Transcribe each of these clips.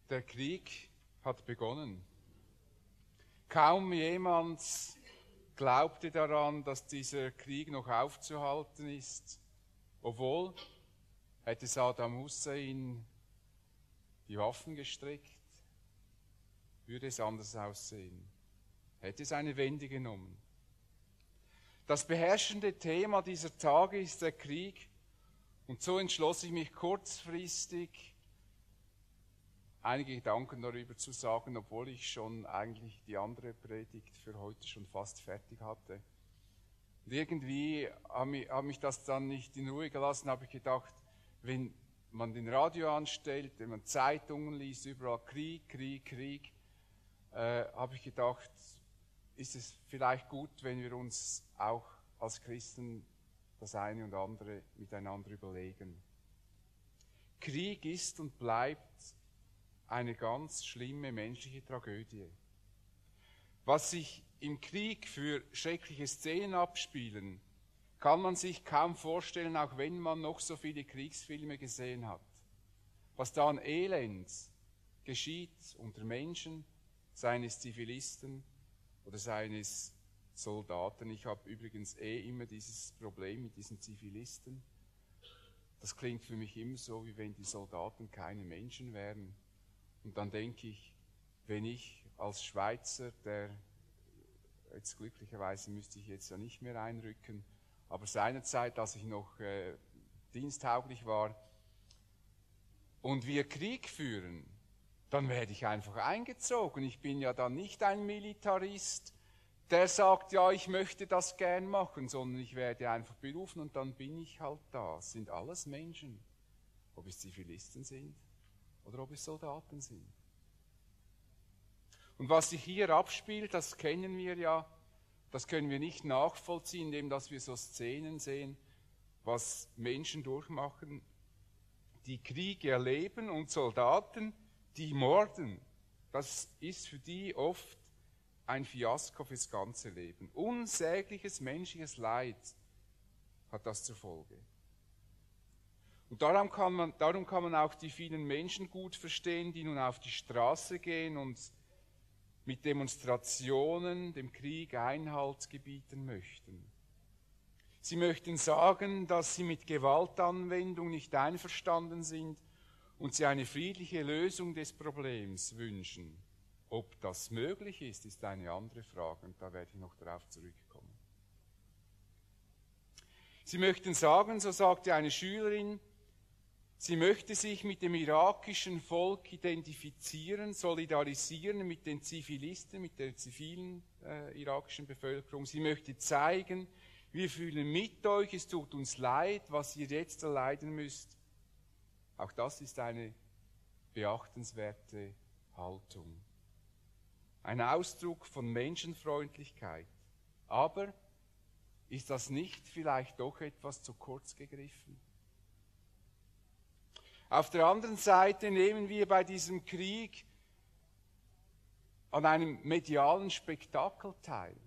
Der Krieg hat begonnen. Kaum jemand glaubte daran, dass dieser Krieg noch aufzuhalten ist, obwohl hätte Saddam Hussein die Waffen gestreckt, würde es anders aussehen, hätte es eine Wende genommen. Das beherrschende Thema dieser Tage ist der Krieg, und so entschloss ich mich kurzfristig, einige Gedanken darüber zu sagen, obwohl ich schon eigentlich die andere Predigt für heute schon fast fertig hatte. Und irgendwie hat mich das dann nicht in Ruhe gelassen, habe ich gedacht, wenn man den Radio anstellt, wenn man Zeitungen liest, überall Krieg, Krieg, Krieg, habe ich gedacht, ist es vielleicht gut, wenn wir uns auch als Christen das eine und andere miteinander überlegen. Krieg ist und bleibt eine ganz schlimme menschliche Tragödie. Was sich im Krieg für schreckliche Szenen abspielen, kann man sich kaum vorstellen, auch wenn man noch so viele Kriegsfilme gesehen hat. Was da an Elend geschieht unter Menschen, seien es Zivilisten oder seien es Soldaten. Ich habe übrigens immer dieses Problem mit diesen Zivilisten. Das klingt für mich immer so, wie wenn die Soldaten keine Menschen wären. Und dann denke ich, wenn ich als Schweizer, der jetzt glücklicherweise müsste ich jetzt ja nicht mehr einrücken, aber seinerzeit, als ich noch diensttauglich war, und wir Krieg führen, dann werde ich einfach eingezogen. Ich bin ja dann nicht ein Militarist, der sagt, ja, ich möchte das gern machen, sondern ich werde einfach berufen und dann bin ich halt da. Es sind alles Menschen, ob es Zivilisten sind oder ob es Soldaten sind. Und was sich hier abspielt, das kennen wir ja, das können wir nicht nachvollziehen, indem dass wir so Szenen sehen, was Menschen durchmachen, die Kriege erleben und Soldaten, die morden. Das ist für die oft ein Fiasko fürs ganze Leben. Unsägliches menschliches Leid hat das zur Folge. Und darum kann man auch die vielen Menschen gut verstehen, die nun auf die Straße gehen und mit Demonstrationen dem Krieg Einhalt gebieten möchten. Sie möchten sagen, dass sie mit Gewaltanwendung nicht einverstanden sind und sie eine friedliche Lösung des Problems wünschen. Ob das möglich ist eine andere Frage und da werde ich noch darauf zurückkommen. Sie möchten sagen, so sagte eine Schülerin, sie möchte sich mit dem irakischen Volk identifizieren, solidarisieren mit den Zivilisten, mit der zivilen irakischen Bevölkerung. Sie möchte zeigen, wir fühlen mit euch, es tut uns leid, was ihr jetzt erleiden müsst. Auch das ist eine beachtenswerte Haltung. Ein Ausdruck von Menschenfreundlichkeit. Aber ist das nicht vielleicht doch etwas zu kurz gegriffen? Auf der anderen Seite nehmen wir bei diesem Krieg an einem medialen Spektakel teil.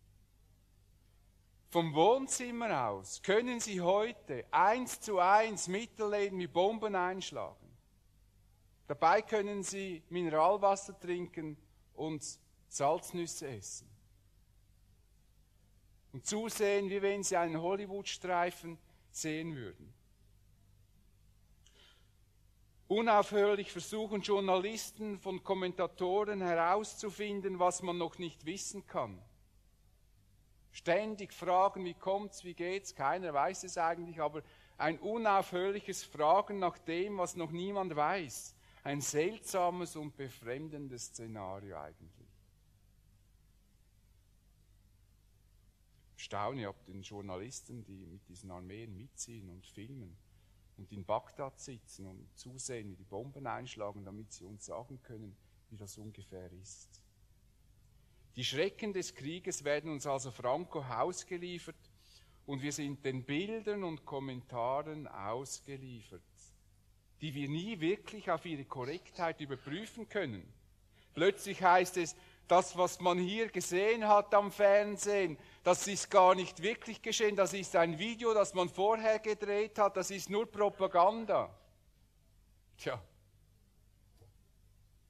Vom Wohnzimmer aus können Sie heute 1:1 miterleben, wie Bomben einschlagen. Dabei können Sie Mineralwasser trinken und Salznüsse essen. Und zusehen, wie wenn Sie einen Hollywood-Streifen sehen würden. Unaufhörlich versuchen Journalisten von Kommentatoren herauszufinden, was man noch nicht wissen kann. Ständig fragen, wie kommt's, wie geht's, keiner weiß es eigentlich, aber ein unaufhörliches Fragen nach dem, was noch niemand weiß. Ein seltsames und befremdendes Szenario eigentlich. Ich staune ab den Journalisten, die mit diesen Armeen mitziehen und filmen und in Bagdad sitzen und zusehen, wie die Bomben einschlagen, damit sie uns sagen können, wie das ungefähr ist. Die Schrecken des Krieges werden uns also franko ausgeliefert und wir sind den Bildern und Kommentaren ausgeliefert, die wir nie wirklich auf ihre Korrektheit überprüfen können. Plötzlich heißt es, das, was man hier gesehen hat am Fernsehen, das ist gar nicht wirklich geschehen, das ist ein Video, das man vorher gedreht hat, das ist nur Propaganda. Tja,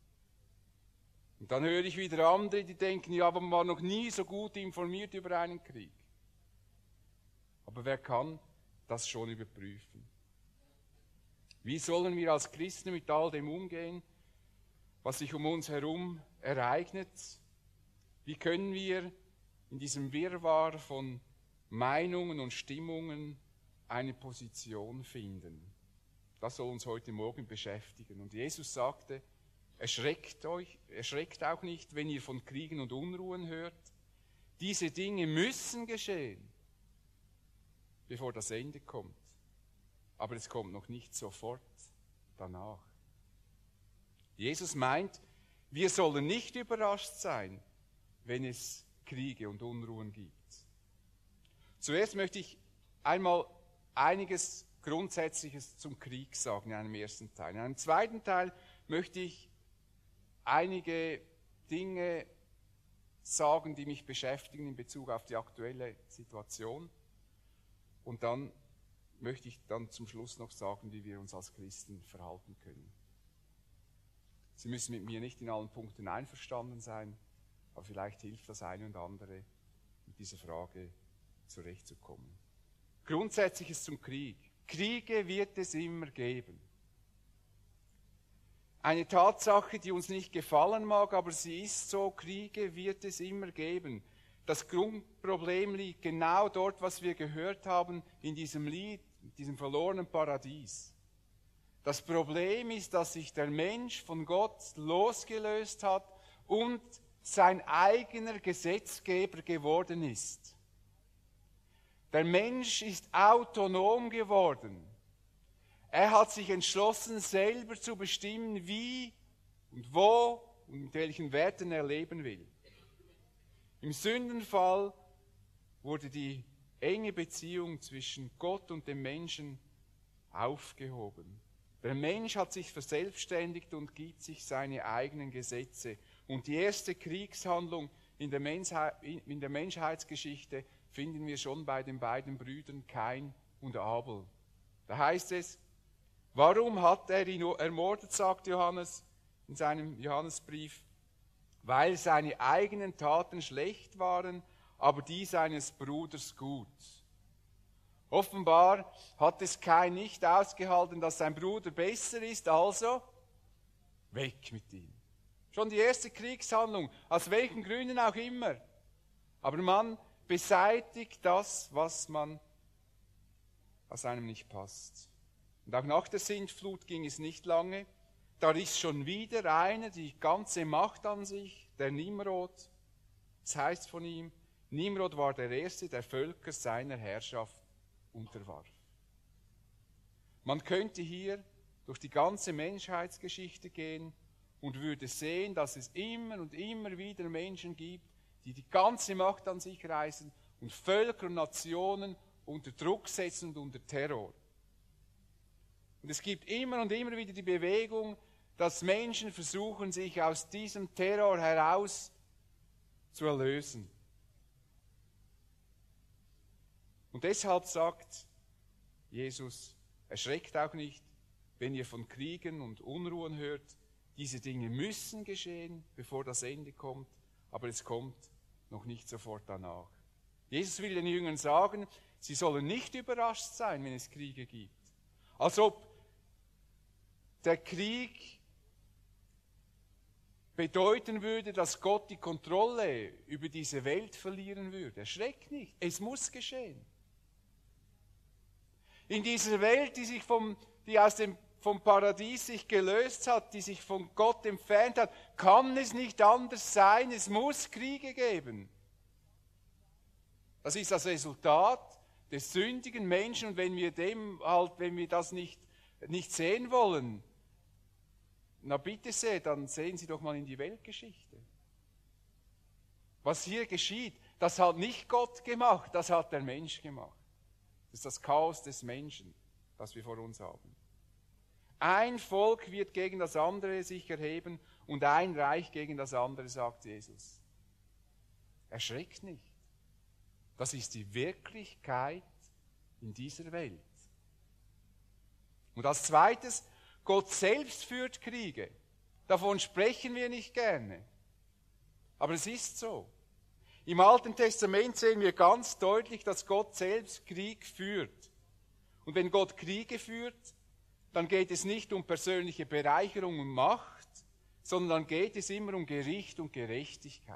Und dann höre ich wieder andere, die denken, ja, aber man war noch nie so gut informiert über einen Krieg. Aber wer kann das schon überprüfen? Wie sollen wir als Christen mit all dem umgehen, was sich um uns herum ereignet? Wie können wir in diesem Wirrwarr von Meinungen und Stimmungen eine Position finden? Das soll uns heute Morgen beschäftigen. Und Jesus sagte, erschreckt auch nicht, wenn ihr von Kriegen und Unruhen hört. Diese Dinge müssen geschehen, bevor das Ende kommt. Aber es kommt noch nicht sofort danach. Jesus meint, wir sollen nicht überrascht sein, wenn es Kriege und Unruhen gibt. Zuerst möchte ich einmal einiges Grundsätzliches zum Krieg sagen in einem ersten Teil. In einem zweiten Teil möchte ich einige Dinge sagen, die mich beschäftigen in Bezug auf die aktuelle Situation. Und dann möchte ich dann zum Schluss noch sagen, wie wir uns als Christen verhalten können. Sie müssen mit mir nicht in allen Punkten einverstanden sein, aber vielleicht hilft das eine und andere, mit dieser Frage zurechtzukommen. Grundsätzliches zum Krieg. Kriege wird es immer geben. Eine Tatsache, die uns nicht gefallen mag, aber sie ist so, Kriege wird es immer geben. Das Grundproblem liegt genau dort, was wir gehört haben in diesem Lied, in diesem verlorenen Paradies. Das Problem ist, dass sich der Mensch von Gott losgelöst hat und sein eigener Gesetzgeber geworden ist. Der Mensch ist autonom geworden. Er hat sich entschlossen, selber zu bestimmen, wie und wo und mit welchen Werten er leben will. Im Sündenfall wurde die enge Beziehung zwischen Gott und dem Menschen aufgehoben. Der Mensch hat sich verselbstständigt und gibt sich seine eigenen Gesetze. Und die erste Kriegshandlung in der Menschheitsgeschichte finden wir schon bei den beiden Brüdern Kain und Abel. Da heißt es, warum hat er ihn ermordet, sagt Johannes in seinem Johannesbrief? Weil seine eigenen Taten schlecht waren, aber die seines Bruders gut. Offenbar hat es Kain nicht ausgehalten, dass sein Bruder besser ist, also weg mit ihm. Schon die erste Kriegshandlung, aus welchen Gründen auch immer. Aber man beseitigt das, was einem nicht passt. Und auch nach der Sintflut ging es nicht lange. Da ist schon wieder einer, die ganze Macht an sich, der Nimrod. Das heißt von ihm, Nimrod war der erste, der Völker seiner Herrschaft unterwarf. Man könnte hier durch die ganze Menschheitsgeschichte gehen und würde sehen, dass es immer und immer wieder Menschen gibt, die die ganze Macht an sich reißen und Völker und Nationen unter Druck setzen und unter Terror. Und es gibt immer und immer wieder die Bewegung, dass Menschen versuchen, sich aus diesem Terror heraus zu erlösen. Und deshalb sagt Jesus, erschreckt auch nicht, wenn ihr von Kriegen und Unruhen hört. Diese Dinge müssen geschehen, bevor das Ende kommt, aber es kommt noch nicht sofort danach. Jesus will den Jüngern sagen, sie sollen nicht überrascht sein, wenn es Kriege gibt. Als ob der Krieg bedeuten würde, dass Gott die Kontrolle über diese Welt verlieren würde. Erschreckt nicht, es muss geschehen. In dieser Welt, die vom Paradies sich gelöst hat, die sich von Gott entfernt hat, kann es nicht anders sein, es muss Kriege geben. Das ist das Resultat des sündigen Menschen und wenn wir das nicht sehen wollen, na bitte sehr, dann sehen Sie doch mal in die Weltgeschichte. Was hier geschieht, das hat nicht Gott gemacht, das hat der Mensch gemacht. Das ist das Chaos des Menschen, das wir vor uns haben. Ein Volk wird gegen das andere sich erheben und ein Reich gegen das andere, sagt Jesus. Erschreckt nicht. Das ist die Wirklichkeit in dieser Welt. Und als zweites, Gott selbst führt Kriege. Davon sprechen wir nicht gerne. Aber es ist so. Im Alten Testament sehen wir ganz deutlich, dass Gott selbst Krieg führt. Und wenn Gott Kriege führt, dann geht es nicht um persönliche Bereicherung und Macht, sondern dann geht es immer um Gericht und Gerechtigkeit.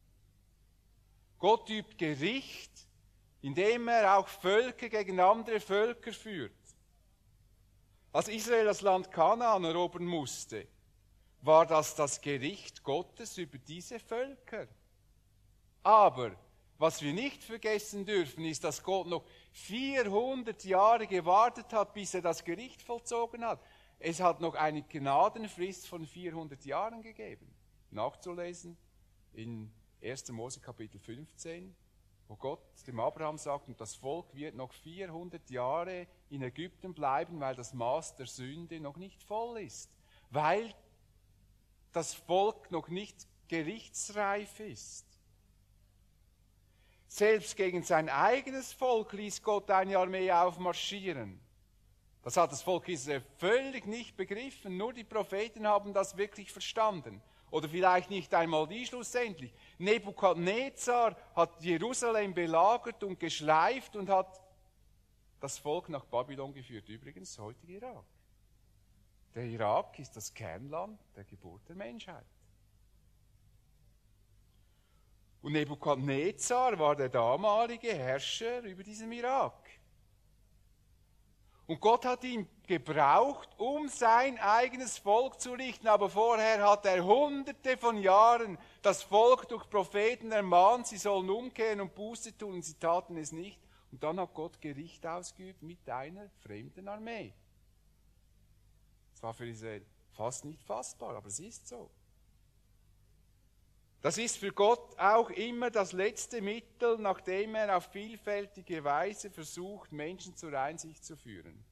Gott übt Gericht, indem er auch Völker gegen andere Völker führt. Als Israel das Land Kanaan erobern musste, war das Gericht Gottes über diese Völker. Aber was wir nicht vergessen dürfen, ist, dass Gott noch 400 Jahre gewartet hat, bis er das Gericht vollzogen hat. Es hat noch eine Gnadenfrist von 400 Jahren gegeben. Nachzulesen in 1. Mose Kapitel 15, wo Gott dem Abraham sagt, und das Volk wird noch 400 Jahre in Ägypten bleiben, weil das Maß der Sünde noch nicht voll ist. Weil das Volk noch nicht gerichtsreif ist. Selbst gegen sein eigenes Volk ließ Gott eine Armee aufmarschieren. Das hat das Volk Israel völlig nicht begriffen. Nur die Propheten haben das wirklich verstanden. Oder vielleicht nicht einmal die schlussendlich. Nebukadnezar hat Jerusalem belagert und geschleift und hat das Volk nach Babylon geführt. Übrigens heute Irak. Der Irak ist das Kernland der Geburt der Menschheit. Und Nebukadnezar war der damalige Herrscher über diesen Irak. Und Gott hat ihn gebraucht, um sein eigenes Volk zu richten. Aber vorher hat er hunderte von Jahren das Volk durch Propheten ermahnt, sie sollen umkehren und Buße tun, und sie taten es nicht. Und dann hat Gott Gericht ausgeübt mit einer fremden Armee. Das war für Israel fast nicht fassbar, aber es ist so. Das ist für Gott auch immer das letzte Mittel, nachdem er auf vielfältige Weise versucht, Menschen zur Einsicht zu führen.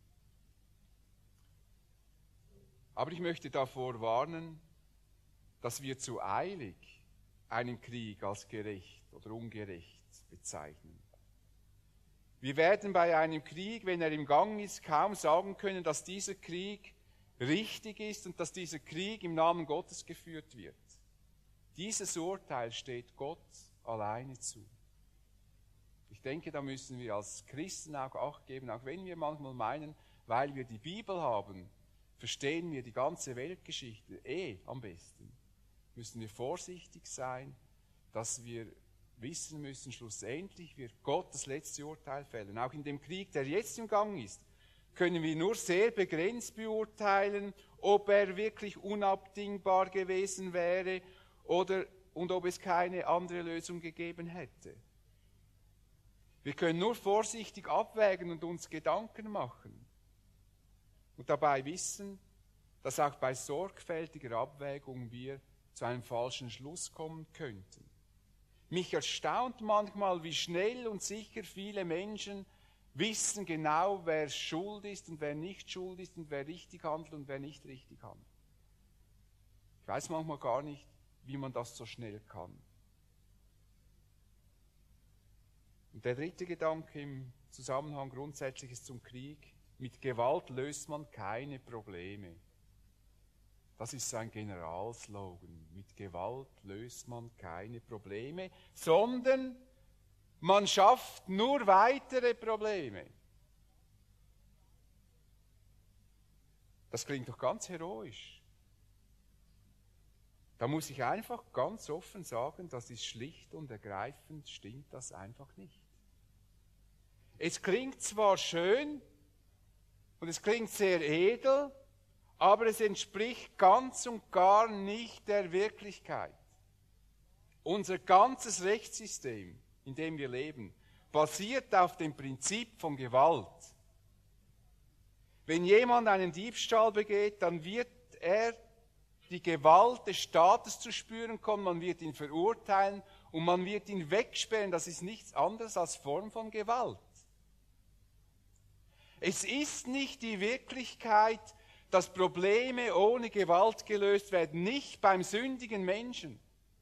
Aber ich möchte davor warnen, dass wir zu eilig einen Krieg als gerecht oder ungerecht bezeichnen. Wir werden bei einem Krieg, wenn er im Gang ist, kaum sagen können, dass dieser Krieg richtig ist und dass dieser Krieg im Namen Gottes geführt wird. Dieses Urteil steht Gott alleine zu. Ich denke, da müssen wir als Christen auch Acht geben, auch wenn wir manchmal meinen, weil wir die Bibel haben, verstehen wir die ganze Weltgeschichte am besten. Müssen wir vorsichtig sein, dass wir wissen müssen, schlussendlich wird Gott das letzte Urteil fällen. Auch in dem Krieg, der jetzt im Gang ist, können wir nur sehr begrenzt beurteilen, ob er wirklich unabdingbar gewesen wäre und ob es keine andere Lösung gegeben hätte. Wir können nur vorsichtig abwägen und uns Gedanken machen und dabei wissen, dass auch bei sorgfältiger Abwägung wir zu einem falschen Schluss kommen könnten. Mich erstaunt manchmal, wie schnell und sicher viele Menschen wissen genau, wer schuld ist und wer nicht schuld ist und wer richtig handelt und wer nicht richtig handelt. Ich weiß manchmal gar nicht, wie man das so schnell kann. Und der dritte Gedanke im Zusammenhang Grundsätzliches zum Krieg: Mit Gewalt löst man keine Probleme. Das ist sein Generalslogan. Mit Gewalt löst man keine Probleme, sondern man schafft nur weitere Probleme. Das klingt doch ganz heroisch. Da muss ich einfach ganz offen sagen, das ist schlicht und ergreifend, stimmt das einfach nicht. Es klingt zwar schön und es klingt sehr edel, aber es entspricht ganz und gar nicht der Wirklichkeit. Unser ganzes Rechtssystem, in dem wir leben, basiert auf dem Prinzip von Gewalt. Wenn jemand einen Diebstahl begeht, dann wird er die Gewalt des Staates zu spüren kommen, man wird ihn verurteilen und man wird ihn wegsperren. Das ist nichts anderes als Form von Gewalt. Es ist nicht die Wirklichkeit, dass Probleme ohne Gewalt gelöst werden, nicht beim sündigen Menschen.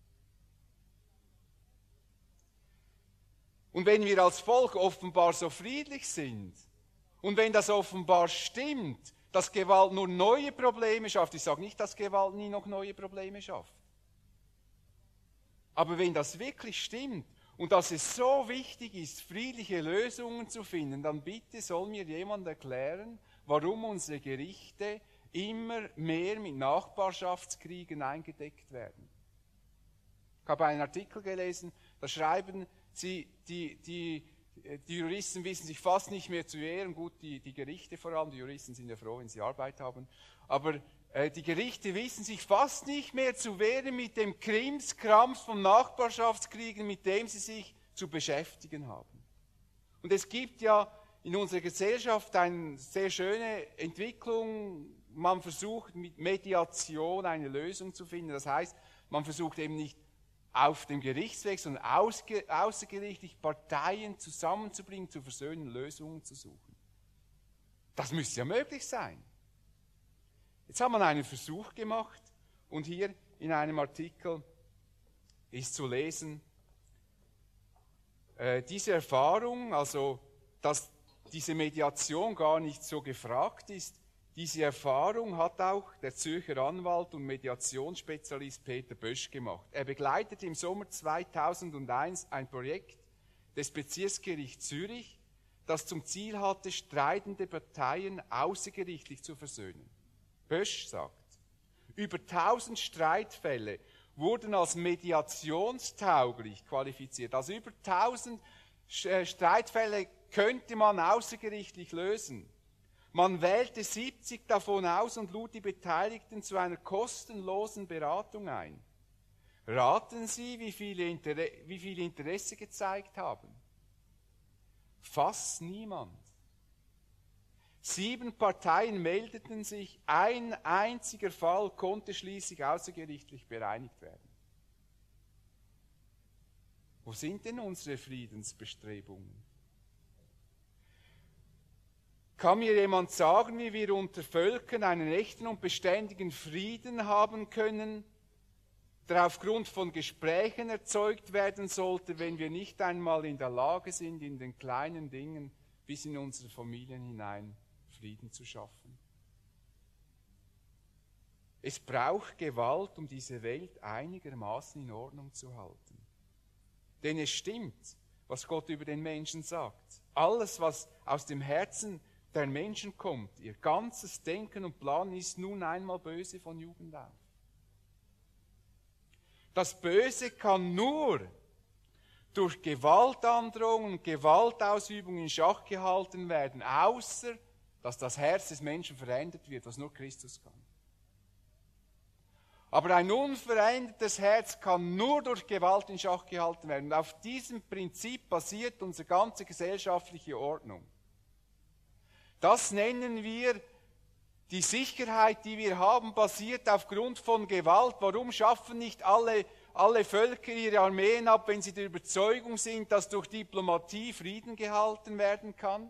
Und wenn wir als Volk offenbar so friedlich sind und wenn das offenbar stimmt, dass Gewalt nur neue Probleme schafft, ich sage nicht, dass Gewalt nie noch neue Probleme schafft. Aber wenn das wirklich stimmt und dass es so wichtig ist, friedliche Lösungen zu finden, dann bitte soll mir jemand erklären, warum unsere Gerichte immer mehr mit Nachbarschaftskriegen eingedeckt werden. Ich habe einen Artikel gelesen, da schreiben sie, die Juristen wissen sich fast nicht mehr zu wehren, gut, die Gerichte vor allem, die Juristen sind ja froh, wenn sie Arbeit haben, aber die Gerichte wissen sich fast nicht mehr zu wehren mit dem Krimskrams von Nachbarschaftskriegen, mit dem sie sich zu beschäftigen haben. Und es gibt ja in unserer Gesellschaft eine sehr schöne Entwicklung. Man versucht mit Mediation eine Lösung zu finden. Das heißt, man versucht eben nicht auf dem Gerichtsweg, sondern außergerichtlich Parteien zusammenzubringen, zu versöhnen, Lösungen zu suchen. Das müsste ja möglich sein. Jetzt hat man einen Versuch gemacht und hier in einem Artikel ist zu lesen, diese Erfahrung, also dass diese Mediation gar nicht so gefragt ist, diese Erfahrung hat auch der Zürcher Anwalt und Mediationsspezialist Peter Bösch gemacht. Er begleitete im Sommer 2001 ein Projekt des Bezirksgerichts Zürich, das zum Ziel hatte, streitende Parteien außergerichtlich zu versöhnen. Bösch sagt, über 1000 Streitfälle wurden als mediationstauglich qualifiziert. Also über 1000 Streitfälle könnte man außergerichtlich lösen. Man wählte 70 davon aus und lud die Beteiligten zu einer kostenlosen Beratung ein. Raten Sie, wie viele Interesse gezeigt haben? Fast niemand. 7 Parteien meldeten sich, ein einziger Fall konnte schließlich außergerichtlich bereinigt werden. Wo sind denn unsere Friedensbestrebungen? Kann mir jemand sagen, wie wir unter Völkern einen echten und beständigen Frieden haben können, der aufgrund von Gesprächen erzeugt werden sollte, wenn wir nicht einmal in der Lage sind, in den kleinen Dingen bis in unsere Familien hinein Frieden zu schaffen? Es braucht Gewalt, um diese Welt einigermaßen in Ordnung zu halten. Denn es stimmt, was Gott über den Menschen sagt. Alles, was aus dem Herzen der Menschen kommt, ihr ganzes Denken und Planen ist nun einmal böse von Jugend auf. Das Böse kann nur durch Gewaltandrohung und Gewaltausübung in Schach gehalten werden, außer dass das Herz des Menschen verändert wird, was nur Christus kann. Aber ein unverändertes Herz kann nur durch Gewalt in Schach gehalten werden. Und auf diesem Prinzip basiert unsere ganze gesellschaftliche Ordnung. Das nennen wir die Sicherheit, die wir haben, basiert aufgrund von Gewalt. Warum schaffen nicht alle Völker ihre Armeen ab, wenn sie der Überzeugung sind, dass durch Diplomatie Frieden gehalten werden kann?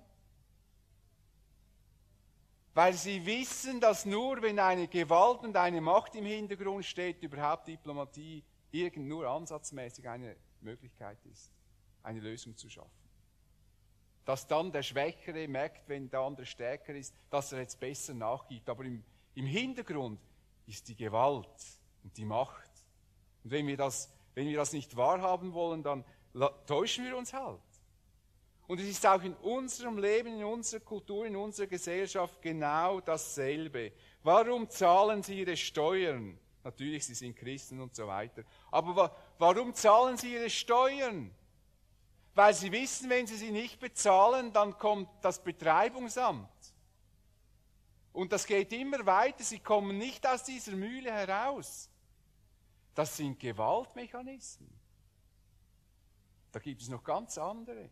Weil sie wissen, dass nur wenn eine Gewalt und eine Macht im Hintergrund steht, überhaupt Diplomatie nur ansatzmäßig eine Möglichkeit ist, eine Lösung zu schaffen. Dass dann der Schwächere merkt, wenn der andere stärker ist, dass er jetzt besser nachgibt. Aber im Hintergrund ist die Gewalt und die Macht. Und wenn wir das nicht wahrhaben wollen, dann täuschen wir uns halt. Und es ist auch in unserem Leben, in unserer Kultur, in unserer Gesellschaft genau dasselbe. Warum zahlen Sie Ihre Steuern? Natürlich, Sie sind Christen und so weiter. Aber warum zahlen Sie Ihre Steuern? Weil Sie wissen, wenn Sie sie nicht bezahlen, dann kommt das Betreibungsamt. Und das geht immer weiter. Sie kommen nicht aus dieser Mühle heraus. Das sind Gewaltmechanismen. Da gibt es noch ganz andere.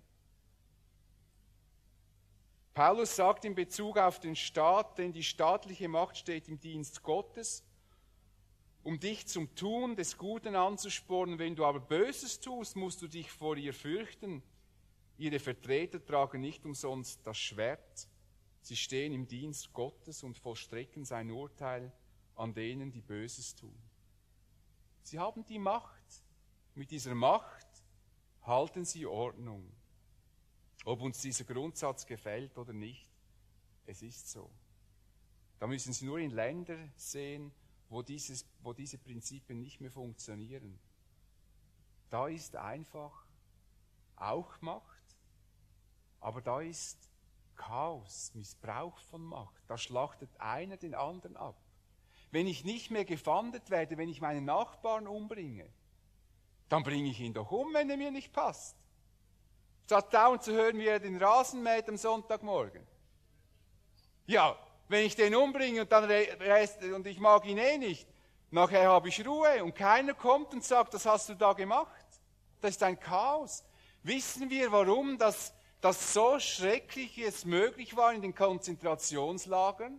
Paulus sagt in Bezug auf den Staat, denn die staatliche Macht steht im Dienst Gottes, um dich zum Tun des Guten anzuspornen. Wenn du aber Böses tust, musst du dich vor ihr fürchten. Ihre Vertreter tragen nicht umsonst das Schwert. Sie stehen im Dienst Gottes und vollstrecken sein Urteil an denen, die Böses tun. Sie haben die Macht. Mit dieser Macht halten sie Ordnung. Ob uns dieser Grundsatz gefällt oder nicht, es ist so. Da müssen Sie nur in Länder sehen, wo diese Prinzipien nicht mehr funktionieren. da ist einfach auch Macht, aber da ist Chaos, Missbrauch von Macht. Da schlachtet einer den anderen ab. Wenn ich nicht mehr gefahndet werde, wenn ich meinen Nachbarn umbringe, dann bringe ich ihn doch um, wenn er mir nicht passt. Statt dauernd zu hören, wie er den Rasen mäht am Sonntagmorgen. Ja, wenn ich den umbringe und dann und ich mag ihn eh nicht, nachher habe ich Ruhe und keiner kommt und sagt, das hast du da gemacht. Das ist ein Chaos. Wissen wir, warum das so Schreckliches möglich war in den Konzentrationslagern?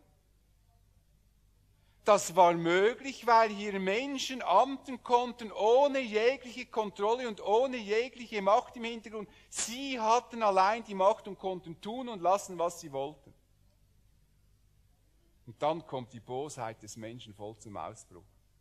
Das war möglich, weil hier Menschen amten konnten ohne jegliche Kontrolle und ohne jegliche Macht im Hintergrund. Sie hatten allein die Macht und konnten tun und lassen, was sie wollten. Und dann kommt die Bosheit des Menschen voll zum Ausbruch.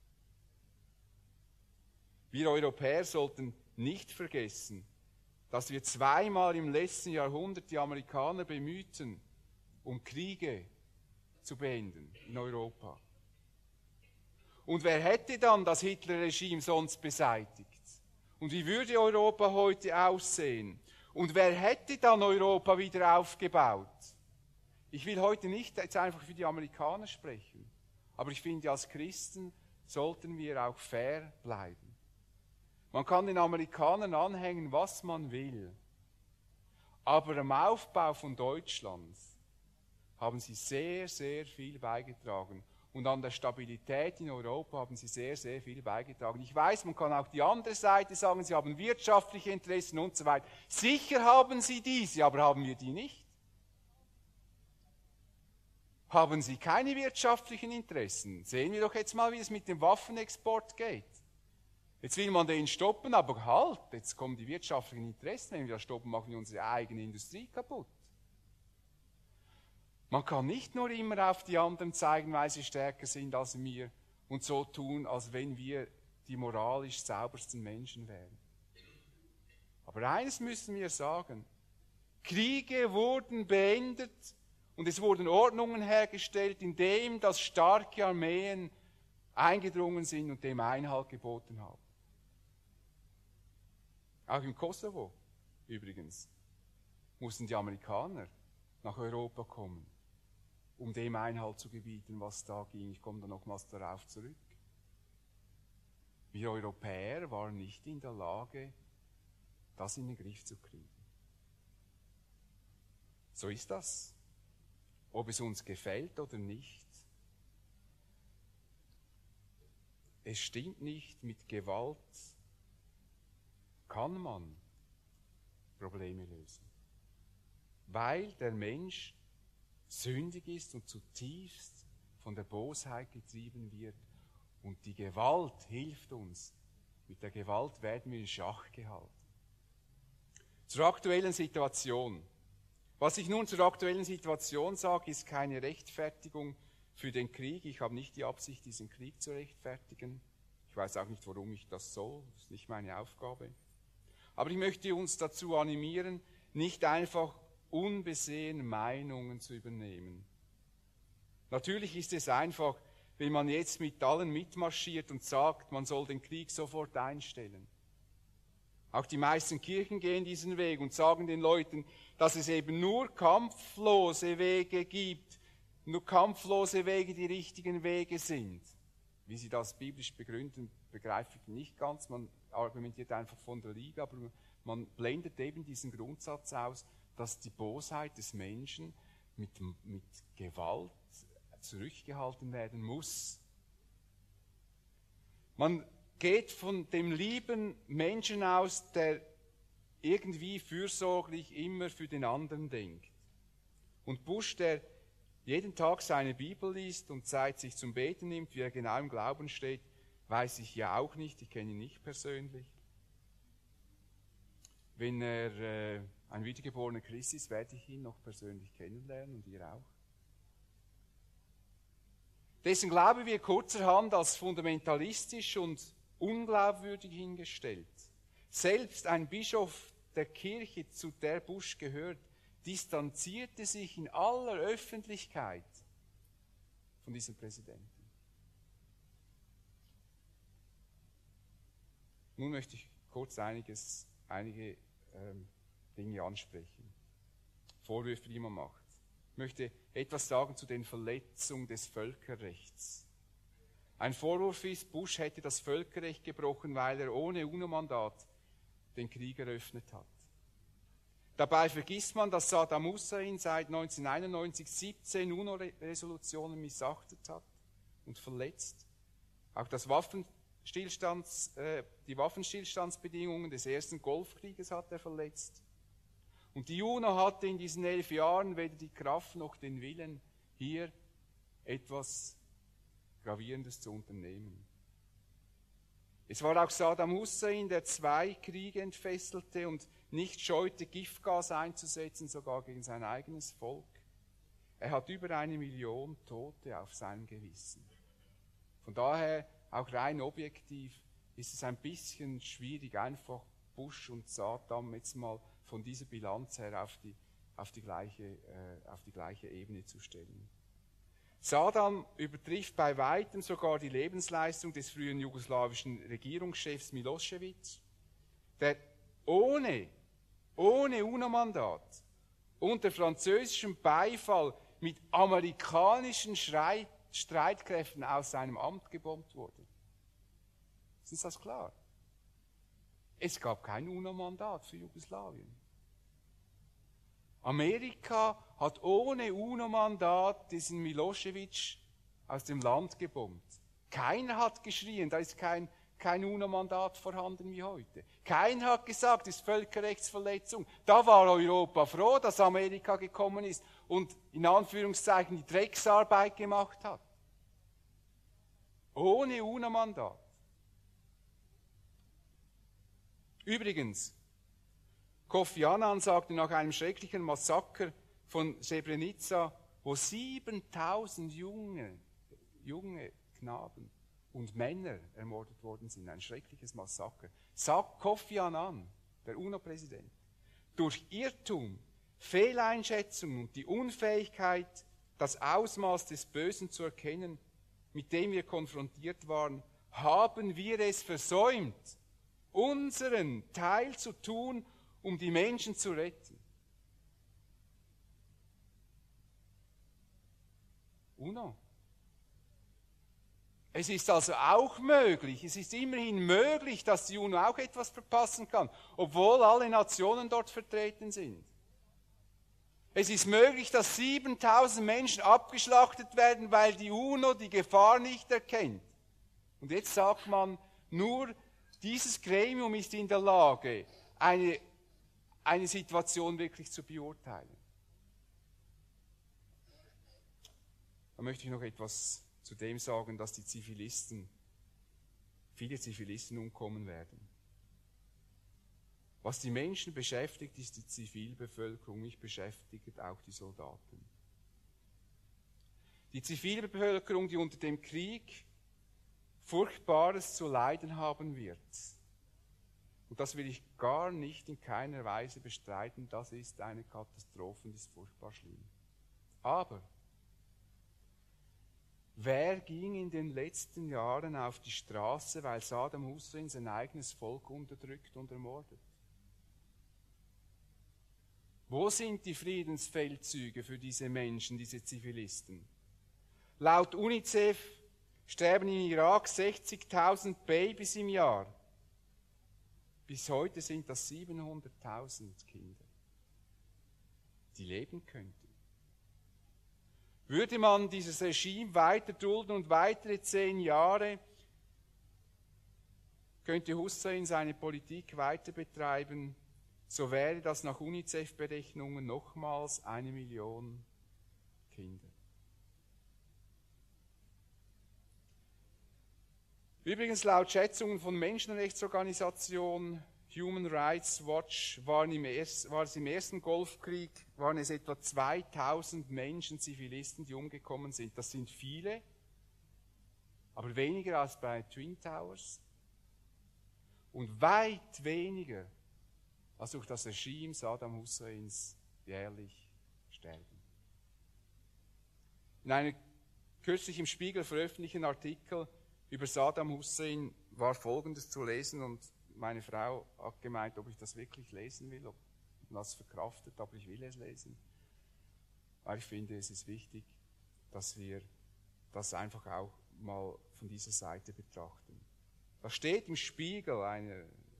Wir Europäer sollten nicht vergessen, dass wir zweimal im letzten Jahrhundert die Amerikaner bemühten, um Kriege zu beenden in Europa. Und wer hätte dann das Hitler-Regime sonst beseitigt? Und wie würde Europa heute aussehen? Und wer hätte dann Europa wieder aufgebaut? Ich will heute nicht jetzt einfach für die Amerikaner sprechen, aber ich finde, als Christen sollten wir auch fair bleiben. Man kann den Amerikanern anhängen, was man will, aber am Aufbau von Deutschland haben sie sehr, sehr viel beigetragen. Und an der Stabilität in Europa haben sie sehr, sehr viel beigetragen. Ich weiß, man kann auch die andere Seite sagen, sie haben wirtschaftliche Interessen und so weiter. Sicher haben sie diese, aber haben wir die nicht? Haben sie keine wirtschaftlichen Interessen? Sehen wir doch jetzt mal, wie es mit dem Waffenexport geht. Jetzt will man den stoppen, aber halt, jetzt kommen die wirtschaftlichen Interessen. Wenn wir das stoppen, machen wir unsere eigene Industrie kaputt. Man kann nicht nur immer auf die anderen zeigen, weil sie stärker sind als wir und so tun, als wenn wir die moralisch saubersten Menschen wären. Aber eines müssen wir sagen, Kriege wurden beendet und es wurden Ordnungen hergestellt, indem dass starke Armeen eingedrungen sind und dem Einhalt geboten haben. Auch im Kosovo übrigens mussten die Amerikaner nach Europa kommen, um dem Einhalt zu gebieten, was da ging. Ich komme da nochmals darauf zurück. Wir Europäer waren nicht in der Lage, das in den Griff zu kriegen. So ist das. Ob es uns gefällt oder nicht. Es stimmt nicht, mit Gewalt kann man Probleme lösen. Weil der Mensch sündig ist und zutiefst von der Bosheit getrieben wird. Und die Gewalt hilft uns. Mit der Gewalt werden wir in Schach gehalten. Zur aktuellen Situation. Was ich nun zur aktuellen Situation sage, ist keine Rechtfertigung für den Krieg. Ich habe nicht die Absicht, diesen Krieg zu rechtfertigen. Ich weiß auch nicht, warum ich das soll. Das ist nicht meine Aufgabe. Aber ich möchte uns dazu animieren, nicht einfach unbesehen Meinungen zu übernehmen. Natürlich ist es einfach, wenn man jetzt mit allen mitmarschiert und sagt, man soll den Krieg sofort einstellen. Auch die meisten Kirchen gehen diesen Weg und sagen den Leuten, dass es eben nur kampflose Wege gibt, nur kampflose Wege die richtigen Wege sind. Wie sie das biblisch begründen, begreife ich nicht ganz. Man argumentiert einfach von der Liebe, aber man blendet eben diesen Grundsatz aus, dass die Bosheit des Menschen mit Gewalt zurückgehalten werden muss. Man geht von dem lieben Menschen aus, der irgendwie fürsorglich immer für den anderen denkt. Und Bush, der jeden Tag seine Bibel liest und Zeit sich zum Beten nimmt, wie er genau im Glauben steht, weiß ich ja auch nicht, ich kenne ihn nicht persönlich. Wenn er ein wiedergeborener Christ ist, werde ich ihn noch persönlich kennenlernen und ihr auch. Dessen Glaube wird kurzerhand als fundamentalistisch und unglaubwürdig hingestellt. Selbst ein Bischof der Kirche, zu der Bush gehört, distanzierte sich in aller Öffentlichkeit von diesem Präsidenten. Nun möchte ich kurz einige Dinge ansprechen. Vorwürfe, die man macht. Ich möchte etwas sagen zu den Verletzungen des Völkerrechts. Ein Vorwurf ist, Bush hätte das Völkerrecht gebrochen, weil er ohne UNO-Mandat den Krieg eröffnet hat. Dabei vergisst man, dass Saddam Hussein seit 1991 17 UNO-Resolutionen missachtet hat und verletzt. Auch die Waffenstillstandsbedingungen des ersten Golfkrieges hat er verletzt. Und die UNO hatte in diesen 11 Jahren weder die Kraft noch den Willen, hier etwas Gravierendes zu unternehmen. Es war auch Saddam Hussein, der 2 Kriege entfesselte und nicht scheute, Giftgas einzusetzen, sogar gegen sein eigenes Volk. Er hat über 1 Million Tote auf seinem Gewissen. Von daher, auch rein objektiv, ist es ein bisschen schwierig, einfach Bush und Saddam jetzt mal von dieser Bilanz her auf die gleiche Ebene zu stellen. Saddam übertrifft bei weitem sogar die Lebensleistung des früheren jugoslawischen Regierungschefs Milosevic, der ohne UNO-Mandat unter französischem Beifall mit amerikanischen Streitkräften aus seinem Amt gebombt wurde. Ist uns das klar? Es gab kein UNO-Mandat für Jugoslawien. Amerika hat ohne UNO-Mandat diesen Milosevic aus dem Land gebombt. Keiner hat geschrien, da ist kein UNO-Mandat vorhanden wie heute. Keiner hat gesagt, das ist Völkerrechtsverletzung. Da war Europa froh, dass Amerika gekommen ist und in Anführungszeichen die Drecksarbeit gemacht hat. Ohne UNO-Mandat. Übrigens, Kofi Annan sagte nach einem schrecklichen Massaker von Srebrenica, wo 7000 junge Knaben und Männer ermordet worden sind, ein schreckliches Massaker, sagt Kofi Annan, der UNO-Präsident, durch Irrtum, Fehleinschätzung und die Unfähigkeit, das Ausmaß des Bösen zu erkennen, mit dem wir konfrontiert waren, haben wir es versäumt, unseren Teil zu tun, um die Menschen zu retten. UNO. Es ist also auch möglich, es ist immerhin möglich, dass die UNO auch etwas verpassen kann, obwohl alle Nationen dort vertreten sind. Es ist möglich, dass 7000 Menschen abgeschlachtet werden, weil die UNO die Gefahr nicht erkennt. Und jetzt sagt man, nur dieses Gremium ist in der Lage, eine Situation wirklich zu beurteilen. Da möchte ich noch etwas zu dem sagen, dass viele Zivilisten umkommen werden. Was die Menschen beschäftigt, ist die Zivilbevölkerung, mich beschäftigt auch die Soldaten. Die Zivilbevölkerung, die unter dem Krieg Furchtbares zu leiden haben wird. Und das will ich gar nicht in keiner Weise bestreiten, das ist eine Katastrophe, das ist furchtbar schlimm. Aber wer ging in den letzten Jahren auf die Straße, weil Saddam Hussein sein eigenes Volk unterdrückt und ermordet? Wo sind die Friedensfeldzüge für diese Menschen, diese Zivilisten? Laut UNICEF sterben im Irak 60.000 Babys im Jahr. Bis heute sind das 700.000 Kinder, die leben könnten. Würde man dieses Regime weiter dulden und weitere 10 Jahre, könnte Hussein seine Politik weiter betreiben, so wäre das nach UNICEF-Berechnungen nochmals 1 Million Kinder. Übrigens, laut Schätzungen von Menschenrechtsorganisationen Human Rights Watch war es im ersten Golfkrieg, waren es etwa 2000 Menschen, Zivilisten, die umgekommen sind. Das sind viele, aber weniger als bei Twin Towers und weit weniger als durch das Regime Saddam Husseins jährlich sterben. In einem kürzlich im Spiegel veröffentlichten Artikel über Saddam Hussein war Folgendes zu lesen und meine Frau hat gemeint, ob ich das wirklich lesen will, ob man das verkraftet, aber ich will es lesen. Weil ich finde, es ist wichtig, dass wir das einfach auch mal von dieser Seite betrachten. Da steht im Spiegel, einer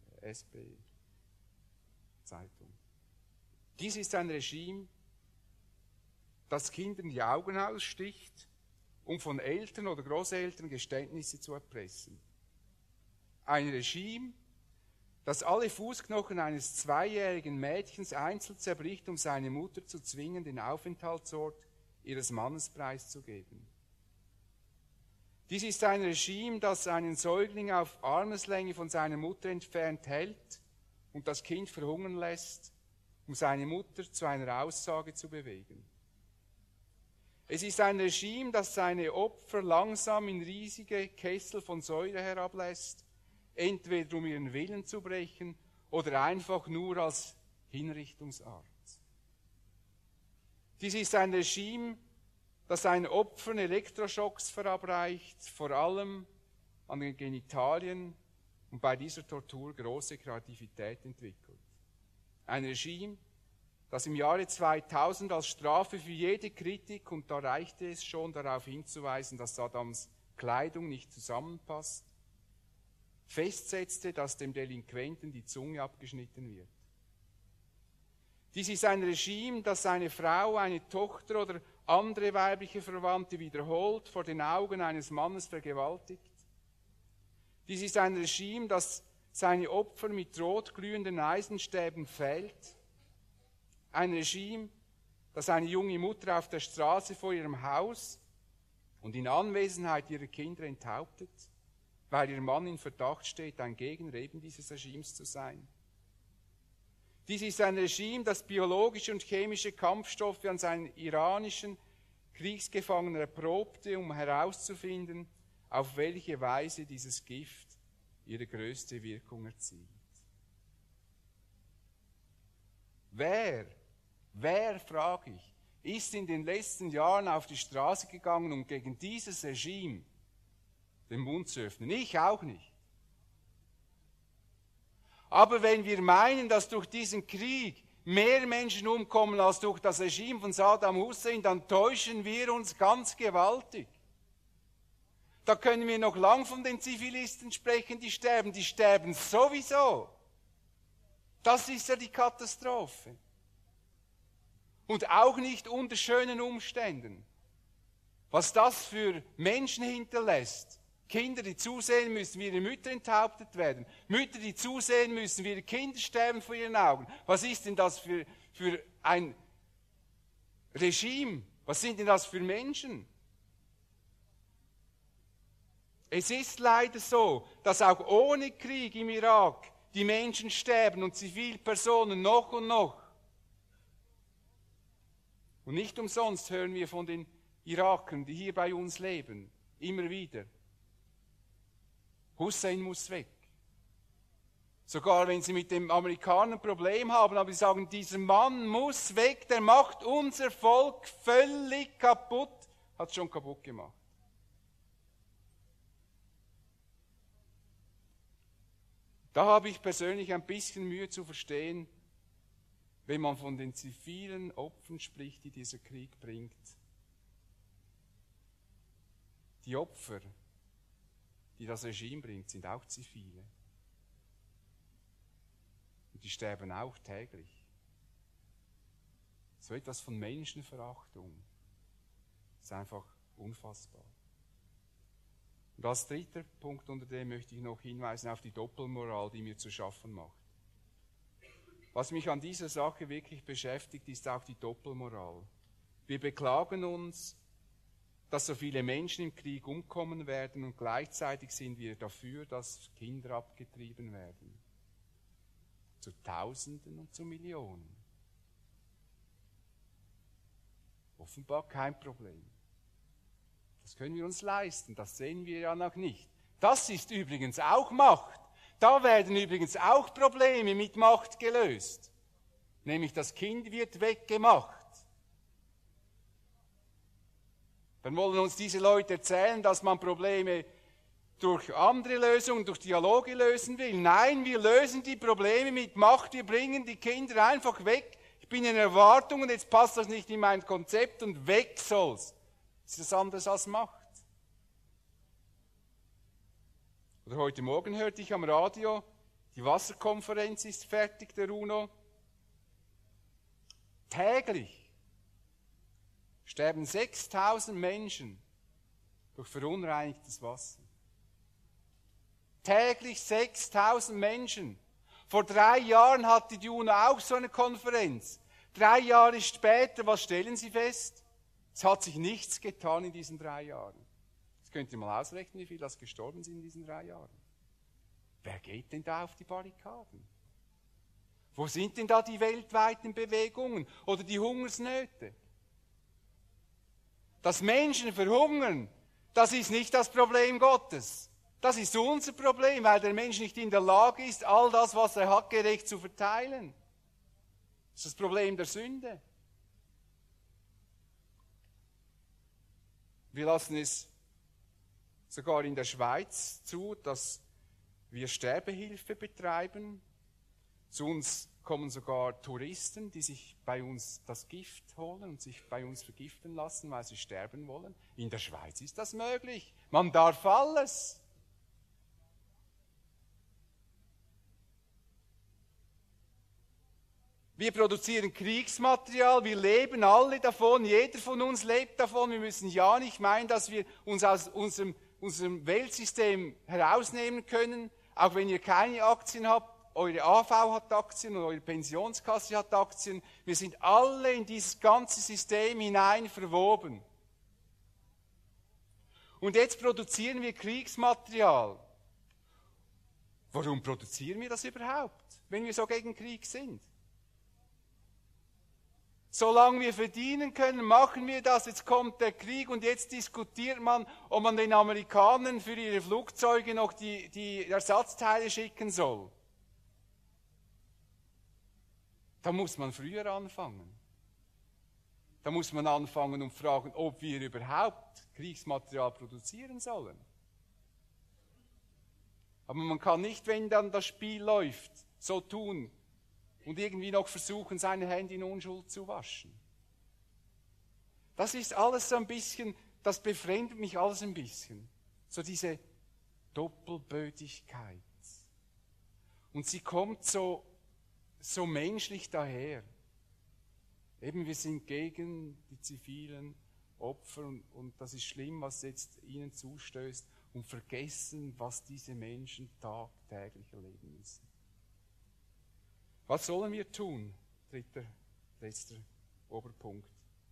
SP-Zeitung. Dies ist ein Regime, das Kindern die Augen aussticht, um von Eltern oder Großeltern Geständnisse zu erpressen. Ein Regime, das alle Fußknochen eines 2-jährigen Mädchens einzeln zerbricht, um seine Mutter zu zwingen, den Aufenthaltsort ihres Mannes preiszugeben. Dies ist ein Regime, das einen Säugling auf Armeslänge von seiner Mutter entfernt hält und das Kind verhungern lässt, um seine Mutter zu einer Aussage zu bewegen. Es ist ein Regime, das seine Opfer langsam in riesige Kessel von Säure herablässt, entweder um ihren Willen zu brechen oder einfach nur als Hinrichtungsart. Dies ist ein Regime, das seinen Opfern Elektroschocks verabreicht, vor allem an den Genitalien, und bei dieser Tortur große Kreativität entwickelt. Ein Regime, das im Jahre 2000 als Strafe für jede Kritik, und da reichte es schon, darauf hinzuweisen, dass Saddams Kleidung nicht zusammenpasst, festsetzte, dass dem Delinquenten die Zunge abgeschnitten wird. Dies ist ein Regime, das eine Frau, eine Tochter oder andere weibliche Verwandte wiederholt vor den Augen eines Mannes vergewaltigt. Dies ist ein Regime, das seine Opfer mit rotglühenden Eisenstäben fällt. Ein Regime, das eine junge Mutter auf der Straße vor ihrem Haus und in Anwesenheit ihrer Kinder enthauptet, weil ihr Mann in Verdacht steht, ein Gegner eben dieses Regimes zu sein. Dies ist ein Regime, das biologische und chemische Kampfstoffe an seinen iranischen Kriegsgefangenen erprobte, um herauszufinden, auf welche Weise dieses Gift ihre größte Wirkung erzielt. Wer, frage ich, ist in den letzten Jahren auf die Straße gegangen, um gegen dieses Regime den Mund zu öffnen? Ich auch nicht. Aber wenn wir meinen, dass durch diesen Krieg mehr Menschen umkommen als durch das Regime von Saddam Hussein, dann täuschen wir uns ganz gewaltig. Da können wir noch lang von den Zivilisten sprechen, die sterben sowieso. Das ist ja die Katastrophe. Und auch nicht unter schönen Umständen. Was das für Menschen hinterlässt. Kinder, die zusehen müssen, wie ihre Mütter enthauptet werden. Mütter, die zusehen müssen, wie ihre Kinder sterben vor ihren Augen. Was ist denn das für ein Regime? Was sind denn das für Menschen? Es ist leider so, dass auch ohne Krieg im Irak die Menschen sterben und Zivilpersonen noch und noch. Und nicht umsonst hören wir von den Irakern, die hier bei uns leben, immer wieder: Hussein muss weg. Sogar wenn sie mit dem Amerikanern ein Problem haben, aber sie sagen, dieser Mann muss weg, der macht unser Volk völlig kaputt, hat es schon kaputt gemacht. Da habe ich persönlich ein bisschen Mühe zu verstehen, wenn man von den zivilen Opfern spricht, die dieser Krieg bringt. Die Opfer, die das Regime bringt, sind auch Zivile. Und die sterben auch täglich. So etwas von Menschenverachtung ist einfach unfassbar. Und als dritter Punkt unter dem möchte ich noch hinweisen auf die Doppelmoral, die mir zu schaffen macht. Was mich an dieser Sache wirklich beschäftigt, ist auch die Doppelmoral. Wir beklagen uns, dass so viele Menschen im Krieg umkommen werden, und gleichzeitig sind wir dafür, dass Kinder abgetrieben werden. Zu Tausenden und zu Millionen. Offenbar kein Problem. Das können wir uns leisten, das sehen wir ja noch nicht. Das ist übrigens auch Macht. Da werden übrigens auch Probleme mit Macht gelöst. Nämlich das Kind wird weggemacht. Dann wollen uns diese Leute erzählen, dass man Probleme durch andere Lösungen, durch Dialoge lösen will. Nein, wir lösen die Probleme mit Macht, wir bringen die Kinder einfach weg. Ich bin in Erwartung und jetzt passt das nicht in mein Konzept und weg soll's. Das ist das anderes als Macht. Oder heute Morgen hörte ich am Radio, die Wasserkonferenz ist fertig, der UNO. Täglich sterben 6000 Menschen durch verunreinigtes Wasser. Täglich 6000 Menschen. Vor 3 Jahren hatte die UNO auch so eine Konferenz. 3 Jahre später, was stellen Sie fest? Es hat sich nichts getan in diesen 3 Jahren. Jetzt könnt ihr mal ausrechnen, wie viele das gestorben sind in diesen 3 Jahren. Wer geht denn da auf die Barrikaden? Wo sind denn da die weltweiten Bewegungen oder die Hungersnöte? Dass Menschen verhungern, das ist nicht das Problem Gottes. Das ist unser Problem, weil der Mensch nicht in der Lage ist, all das, was er hat, gerecht zu verteilen. Das ist das Problem der Sünde. Wir lassen es sogar in der Schweiz zu, dass wir Sterbehilfe betreiben. Zu uns kommen sogar Touristen, die sich bei uns das Gift holen und sich bei uns vergiften lassen, weil sie sterben wollen. In der Schweiz ist das möglich. Man darf alles. Wir produzieren Kriegsmaterial, wir leben alle davon, jeder von uns lebt davon. Wir müssen ja nicht meinen, dass wir uns aus unserem Weltsystem herausnehmen können, auch wenn ihr keine Aktien habt. Eure AV hat Aktien und eure Pensionskasse hat Aktien. Wir sind alle in dieses ganze System hinein verwoben. Und jetzt produzieren wir Kriegsmaterial. Warum produzieren wir das überhaupt, wenn wir so gegen Krieg sind? Solange wir verdienen können, machen wir das. Jetzt kommt der Krieg und jetzt diskutiert man, ob man den Amerikanern für ihre Flugzeuge noch die Ersatzteile schicken soll. Da muss man früher anfangen. Da muss man anfangen und fragen, ob wir überhaupt Kriegsmaterial produzieren sollen. Aber man kann nicht, wenn dann das Spiel läuft, so tun und irgendwie noch versuchen, seine Hände in Unschuld zu waschen. Das ist alles so ein bisschen, das befremdet mich alles ein bisschen. So diese Doppelbödigkeit. Und sie kommt so menschlich daher. Eben, wir sind gegen die zivilen Opfer und das ist schlimm, was jetzt ihnen zustößt und vergessen, was diese Menschen tagtäglich erleben müssen. Was sollen wir tun? Letzter Oberpunkt.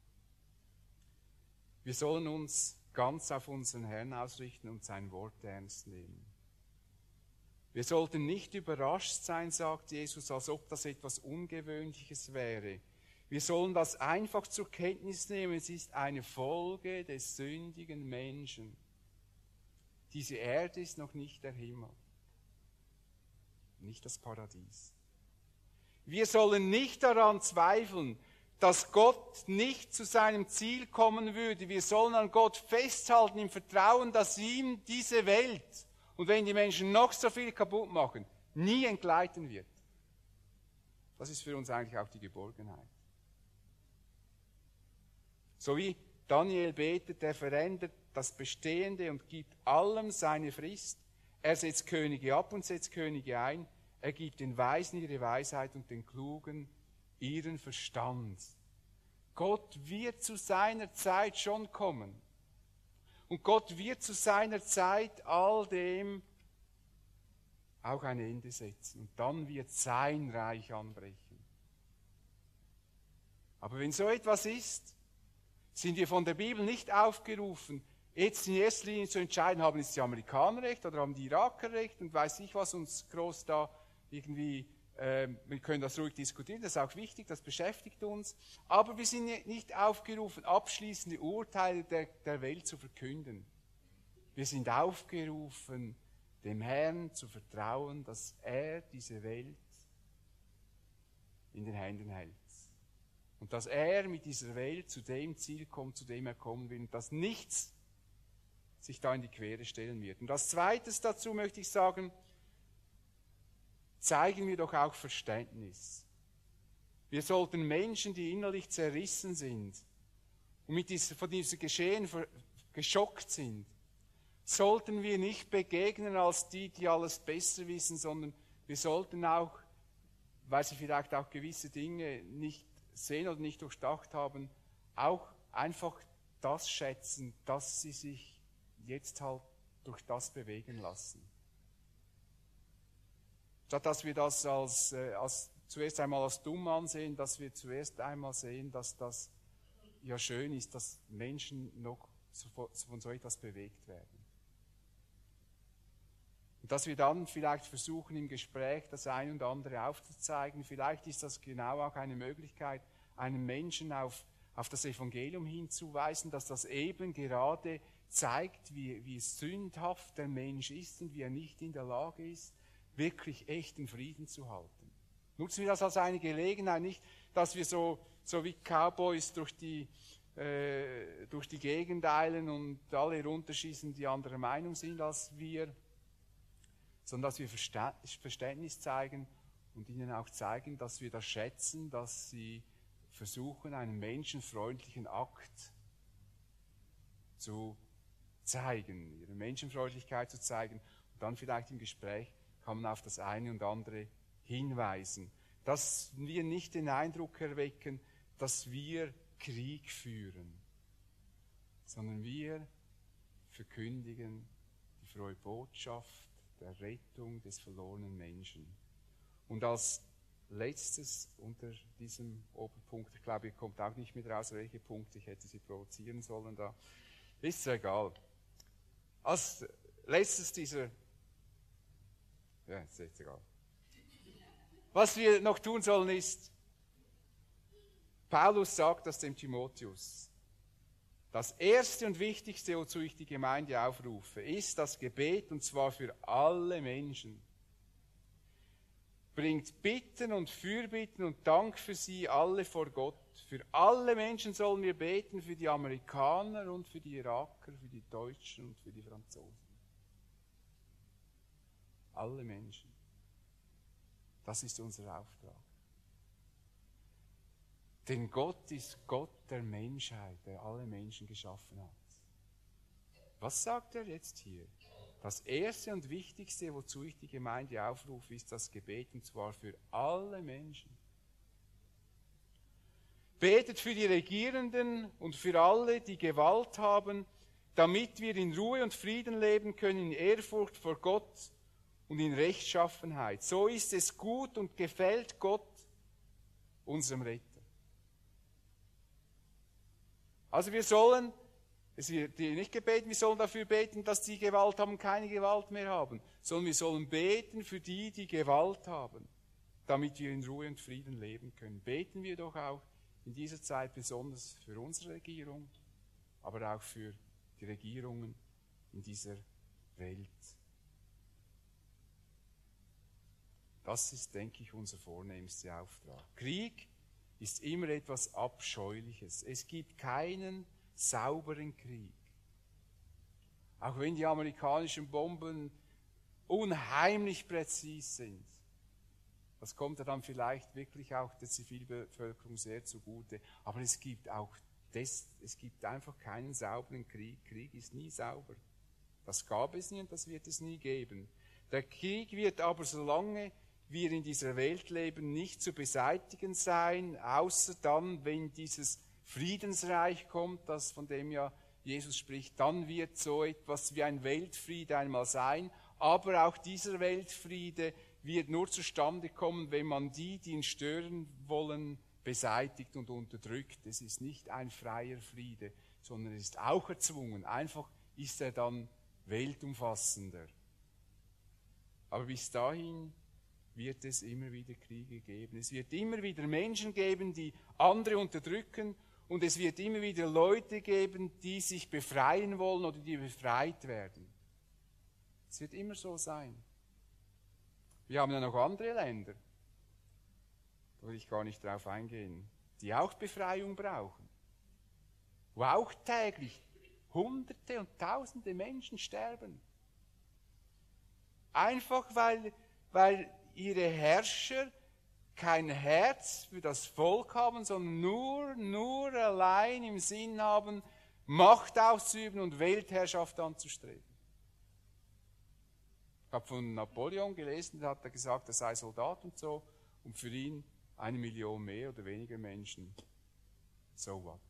Wir sollen uns ganz auf unseren Herrn ausrichten und sein Wort ernst nehmen. Wir sollten nicht überrascht sein, sagt Jesus, als ob das etwas Ungewöhnliches wäre. Wir sollen das einfach zur Kenntnis nehmen. Es ist eine Folge des sündigen Menschen. Diese Erde ist noch nicht der Himmel, nicht das Paradies. Wir sollen nicht daran zweifeln, dass Gott nicht zu seinem Ziel kommen würde. Wir sollen an Gott festhalten im Vertrauen, dass ihm diese Welt, und wenn die Menschen noch so viel kaputt machen, nie entgleiten wird. Das ist für uns eigentlich auch die Geborgenheit. So wie Daniel betet, er verändert das Bestehende und gibt allem seine Frist. Er setzt Könige ab und setzt Könige ein. Er gibt den Weisen ihre Weisheit und den Klugen ihren Verstand. Gott wird zu seiner Zeit schon kommen. Und Gott wird zu seiner Zeit all dem auch ein Ende setzen. Und dann wird sein Reich anbrechen. Aber wenn so etwas ist, sind wir von der Bibel nicht aufgerufen, jetzt in erster Linie zu entscheiden, haben jetzt die Amerikaner recht oder haben die Iraker recht und weiß ich was uns groß da irgendwie, wir können das ruhig diskutieren, das ist auch wichtig, das beschäftigt uns. Aber wir sind nicht aufgerufen, abschließende Urteile der Welt zu verkünden. Wir sind aufgerufen, dem Herrn zu vertrauen, dass er diese Welt in den Händen hält. Und dass er mit dieser Welt zu dem Ziel kommt, zu dem er kommen will. Und dass nichts sich da in die Quere stellen wird. Und als Zweites dazu möchte ich sagen, zeigen wir doch auch Verständnis. Wir sollten Menschen, die innerlich zerrissen sind und von diesem Geschehen geschockt sind, sollten wir nicht begegnen als die alles besser wissen, sondern wir sollten auch, weil sie vielleicht auch gewisse Dinge nicht sehen oder nicht durchdacht haben, auch einfach das schätzen, dass sie sich jetzt halt durch das bewegen lassen. Statt dass wir das zuerst einmal als dumm ansehen, dass wir zuerst einmal sehen, dass das ja schön ist, dass Menschen noch von so etwas bewegt werden. Und dass wir dann vielleicht versuchen, im Gespräch das eine und andere aufzuzeigen. Vielleicht ist das genau auch eine Möglichkeit, einen Menschen auf das Evangelium hinzuweisen, dass das eben gerade zeigt, wie sündhaft der Mensch ist und wie er nicht in der Lage ist, wirklich echten Frieden zu halten. Nutzen wir das als eine Gelegenheit, nicht, dass wir so wie Cowboys durch die Gegend eilen und alle runterschießen, die anderer Meinung sind als wir, sondern dass wir Verständnis zeigen und ihnen auch zeigen, dass wir das schätzen, dass sie versuchen, einen menschenfreundlichen Akt zu zeigen, ihre Menschenfreundlichkeit zu zeigen. Und dann vielleicht im Gespräch kann man auf das eine und andere hinweisen. Dass wir nicht den Eindruck erwecken, dass wir Krieg führen, sondern wir verkündigen die frohe Botschaft der Rettung des verlorenen Menschen. Und als letztes unter diesem Oberpunkt, ich glaube, ihr kommt auch nicht mit raus, welche Punkte ich hätte sie provozieren sollen da, ist ja egal. Als letztes ist jetzt egal. Was wir noch tun sollen ist, Paulus sagt das dem Timotheus. Das Erste und Wichtigste, wozu ich die Gemeinde aufrufe, ist das Gebet, und zwar für alle Menschen. Bringt Bitten und Fürbitten und Dank für sie alle vor Gott. Für alle Menschen sollen wir beten, für die Amerikaner und für die Iraker, für die Deutschen und für die Franzosen. Alle Menschen. Das ist unser Auftrag. Denn Gott ist Gott der Menschheit, der alle Menschen geschaffen hat. Was sagt er jetzt hier? Das Erste und Wichtigste, wozu ich die Gemeinde aufrufe, ist das Gebet, und zwar für alle Menschen. Betet für die Regierenden und für alle, die Gewalt haben, damit wir in Ruhe und Frieden leben können, in Ehrfurcht vor Gott und in Rechtschaffenheit. So ist es gut und gefällt Gott, unserem Retter. Also wir sollen, es wird nicht gebeten, wir sollen dafür beten, dass die Gewalt haben, keine Gewalt mehr haben, sondern wir sollen beten für die, die Gewalt haben, damit wir in Ruhe und Frieden leben können. Beten wir doch auch in dieser Zeit besonders für unsere Regierung, aber auch für die Regierungen in dieser Welt. Das ist, denke ich, unser vornehmster Auftrag. Krieg ist immer etwas Abscheuliches. Es gibt keinen sauberen Krieg. Auch wenn die amerikanischen Bomben unheimlich präzis sind. Das kommt ja dann vielleicht wirklich auch der Zivilbevölkerung sehr zugute. Aber es gibt einfach keinen sauberen Krieg. Krieg ist nie sauber. Das gab es nie und das wird es nie geben. Der Krieg wird aber, solange wir in dieser Welt leben, nicht zu beseitigen sein, außer dann, wenn dieses Friedensreich kommt, das von dem ja Jesus spricht, dann wird so etwas wie ein Weltfriede einmal sein. Aber auch dieser Weltfriede wird nur zustande kommen, wenn man die ihn stören wollen, beseitigt und unterdrückt. Es ist nicht ein freier Friede, sondern es ist auch erzwungen. Einfach ist er dann weltumfassender. Aber bis dahin wird es immer wieder Kriege geben. Es wird immer wieder Menschen geben, die andere unterdrücken, und es wird immer wieder Leute geben, die sich befreien wollen oder die befreit werden. Es wird immer so sein. Wir haben ja noch andere Länder, da will ich gar nicht drauf eingehen, die auch Befreiung brauchen, wo auch täglich Hunderte und Tausende Menschen sterben. Einfach weil ihre Herrscher kein Herz für das Volk haben, sondern nur allein im Sinn haben, Macht auszuüben und Weltherrschaft anzustreben. Ich habe von Napoleon gelesen, da hat er gesagt, er sei Soldat und so, und für ihn 1 Million mehr oder weniger Menschen. So what?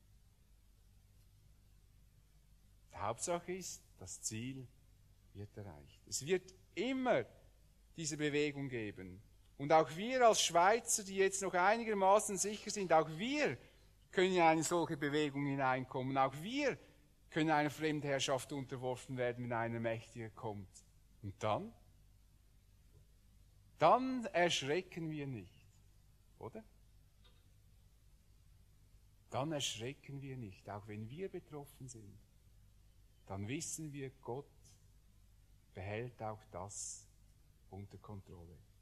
Die Hauptsache ist, das Ziel wird erreicht. Es wird immer diese Bewegung geben. Und auch wir als Schweizer, die jetzt noch einigermaßen sicher sind, auch wir können in eine solche Bewegung hineinkommen. Auch wir können einer Fremdherrschaft unterworfen werden, wenn einer Mächtiger kommt. Und dann? Dann erschrecken wir nicht, oder? Dann erschrecken wir nicht, auch wenn wir betroffen sind. Dann wissen wir, Gott behält auch das unter Kontrolle.